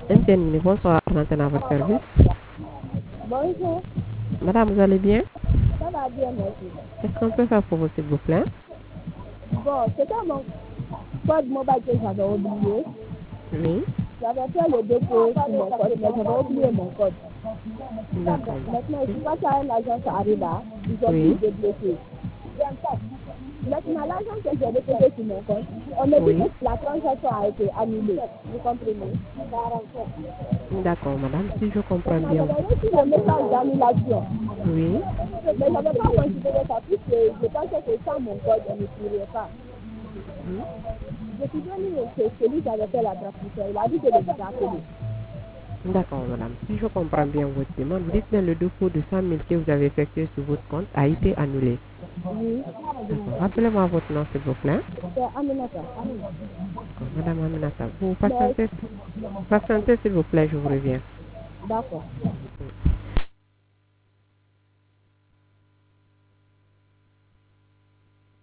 MTN, bonsoir, l'antenne à votre service. Bonjour, Madame, vous allez bien? ça va bien, merci. Qu'est-ce qu'on peut faire pour vous, s'il vous plaît? Bon, c'était mon code mobile que j'avais oublié. Oui, J'avais fait le dépôt sur mon code, mais j'avais oublié mon code. d'accord. Maintenant, je suis passée à une agence à Arriba, ils ont Oui, pu débloquer. Maintenant, l'argent que j'ai déposé sur mon compte, on me dit oui, que la transaction a été annulée. Vous comprenez? d'accord, madame, si je comprends Maintenant, bien. j'avais reçu le message d'annulation. Oui, Mais je n'avais pas considéré ça puisque je pensais que sans mon code, on ne pourrait pas. mhm, Je suis venu chez celui qui avait fait la transmission. Il a dit que je vous appeler. d'accord, madame. Si je comprends bien votre demande, vous dites que le dépôt de 100 000 que vous avez effectué sur votre compte a été annulé. Oui. D'accord. Rappelez-moi votre nom, s'il vous plaît. C'est Aminata. D'accord, madame Aminata. Vous Mais, patientez, s'il vous plaît, je vous reviens. d'accord.